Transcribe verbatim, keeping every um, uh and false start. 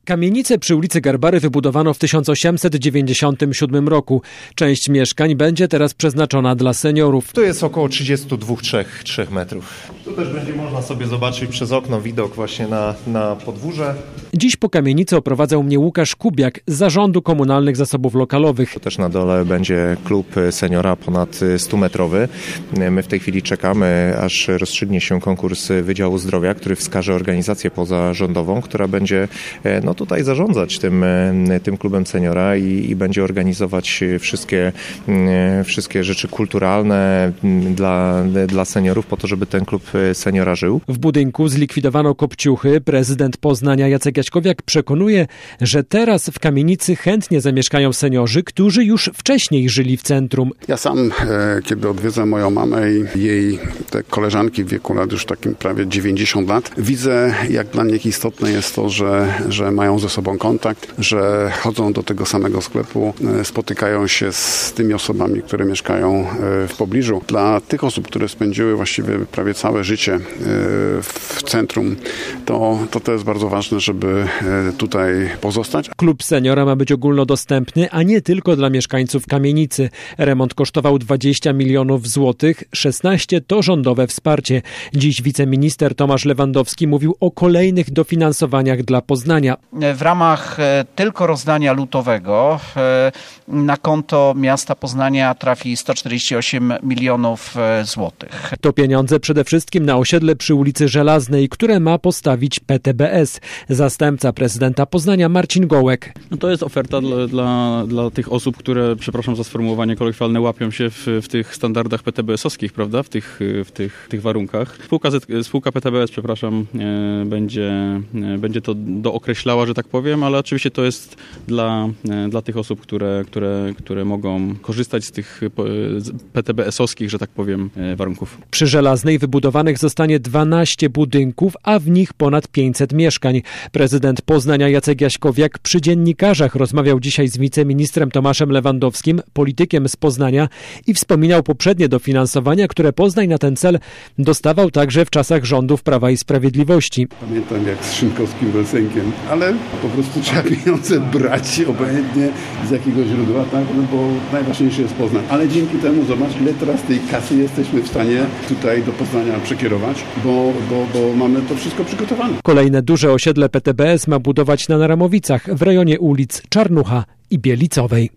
Kamienicę przy ulicy Garbary wybudowano w tysiąc osiemset dziewięćdziesiątym siódmym roku. Część mieszkań będzie teraz przeznaczona dla seniorów. To jest około trzydzieści dwa do trzech metrów. Tu też będzie można sobie zobaczyć przez okno widok właśnie na, na podwórze. Dziś po kamienicy oprowadzał mnie Łukasz Kubiak z Zarządu Komunalnych Zasobów Lokalowych. To też na dole będzie klub seniora ponad stumetrowy. My w tej chwili czekamy, aż rozstrzygnie się konkurs Wydziału Zdrowia, który wskaże organizację pozarządową, która będzie no, tutaj zarządzać tym, tym klubem seniora i, i będzie organizować wszystkie, wszystkie rzeczy kulturalne dla, dla seniorów po to, żeby ten klub seniora żył. W budynku zlikwidowano kopciuchy. Prezydent Poznania Jacek Jaśkowiak przekonuje, że teraz w kamienicy chętnie zamieszkają seniorzy, którzy już wcześniej żyli w centrum. Ja sam, e, kiedy odwiedzam moją mamę i jej te koleżanki w wieku lat już takim prawie dziewięćdziesiąt lat, widzę, jak dla nich istotne jest to, że, że mają ze sobą kontakt, że chodzą do tego samego sklepu, e, spotykają się z tymi osobami, które mieszkają e, w pobliżu. Dla tych osób, które spędziły właściwie prawie całe życie e, w centrum, to, to to jest bardzo ważne, żeby tutaj pozostać. Klub seniora ma być ogólnodostępny, a nie tylko dla mieszkańców kamienicy. Remont kosztował dwadzieścia milionów złotych, szesnaście to rządowe wsparcie. Dziś wiceminister Tomasz Lewandowski mówił o kolejnych dofinansowaniach dla Poznania. W ramach tylko rozdania lutowego na konto miasta Poznania trafi sto czterdzieści osiem milionów złotych. To pieniądze przede wszystkim na osiedle przy ulicy Żelaznej, które ma postawić P T B S. Zastępca prezydenta Poznania Marcin Gołek. No to jest oferta dla, dla, dla tych osób, które, przepraszam za sformułowanie kolokwialne, łapią się w, w tych standardach P T B S-owskich, prawda, w tych, w tych, tych warunkach. Spółka, spółka P T B S, przepraszam, e, będzie, e, będzie to dookreślała, że tak powiem, ale oczywiście to jest dla, e, dla tych osób, które, które, które mogą korzystać z tych P T B S-owskich, że tak powiem, e, warunków. Przy Żelaznej wybudowanych zostanie dwanaście budynków, a w nich ponad pięćset mieszkań. Prezydent Poznania Jacek Jaśkowiak przy dziennikarzach rozmawiał dzisiaj z wiceministrem Tomaszem Lewandowskim, politykiem z Poznania, i wspominał poprzednie dofinansowania, które Poznań na ten cel dostawał także w czasach rządów Prawa i Sprawiedliwości. Pamiętam jak z Szynkowskim Welsenkiem, ale po prostu trzeba pieniądze brać obojętnie z jakiego źródła, tak? No bo najważniejszy jest Poznań. Ale dzięki temu zobacz, ile teraz tej kasy jesteśmy w stanie tutaj do Poznania przekierować, bo, bo, bo mamy to wszystko przygotowane. Kolejne duże osiedle P T B S ma budować na Naramowicach w rejonie ulic Czarnucha i Bielicowej.